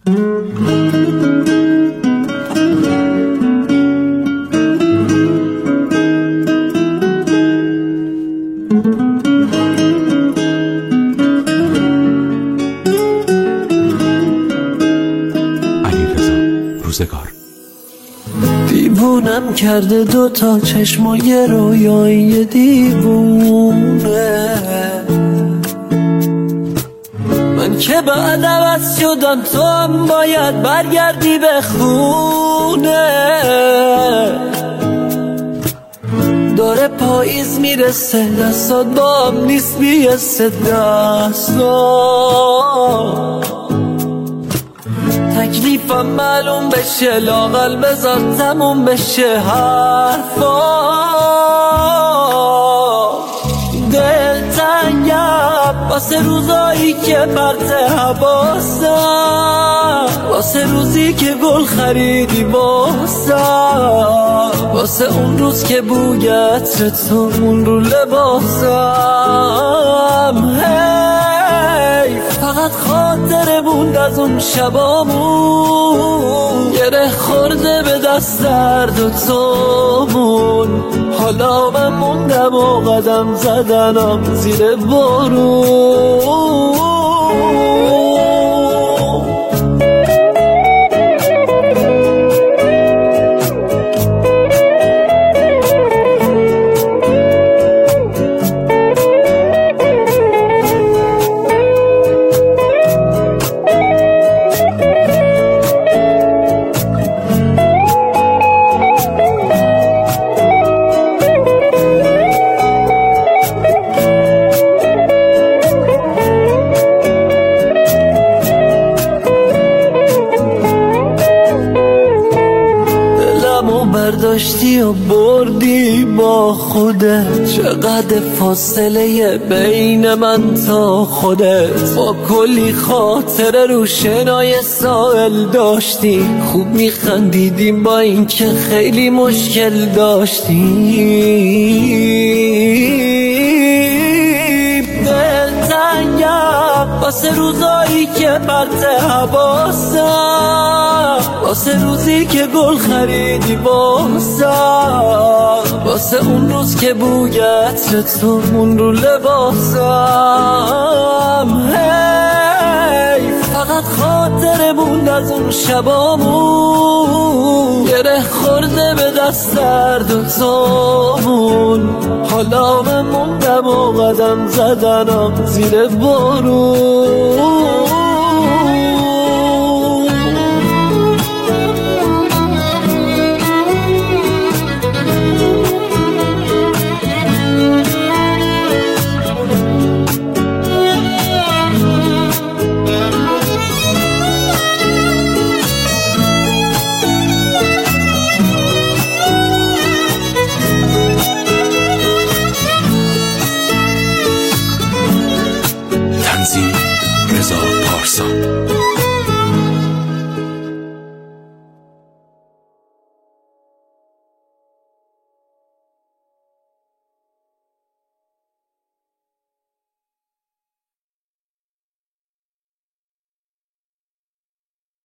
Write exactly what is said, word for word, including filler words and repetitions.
دیوونم کرده دوتا چشم و یه رویای دیوونه، من که بعد عوض شدم تو هم باید برگردی به خونه. داره پاییز میرسه دستات با هم نیست بیسته دستا، تکلیفم معلوم بشه لااقل بذار تموم بشه حرفا. دلتنگم واسه روزایی که پرت حواسم، واسه روزی که گل خریدی واسم، واسه اون روز که بوی عطر تو اون رو لباسم. هی فقط خاطره موند از اون شبامون، گره خورده به دست درد و تومون. حالا من موندم و قدم زدنم زیر بارون. برداشتی و بردی با خودت، چقدر فاصله بین من تا خودت. با کلی خاطره رو شنای ساحل داشتی، خوب میخندیدیم با این که خیلی مشکل داشتیم. دلتنگم واسه روزایی که پرت حواسم، واسه روزی که گل خریدی واسم، واسه اون روز که بوی عطر تو اون رو لباسم. هی فقط خاطره موند از اون شبامون، گره خورده به دست درد و تومون. حالا من موندم و قدم زدنم زیر بارون.